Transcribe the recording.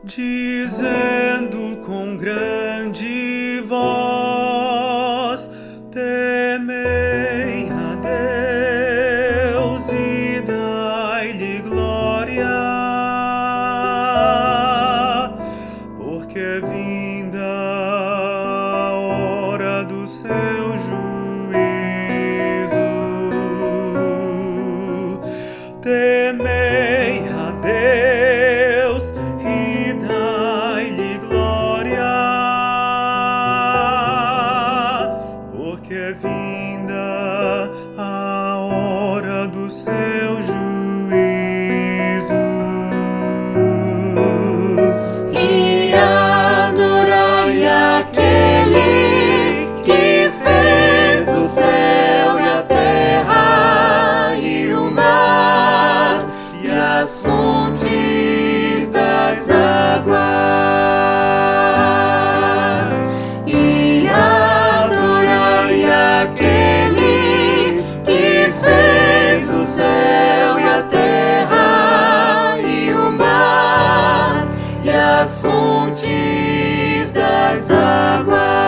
dizendo com grande voz: temei a Deus e dai-lhe glória, porque é vinda a hora do seu juízo. Temei a Deus e dai-lhe glória, porque é vinda a hora do seu juízo. E adorai aquele que fez o céu e a terra e o mar e as fontes das águas. E adorai aquele que fez o céu e a terra e o mar e as fontes das águas.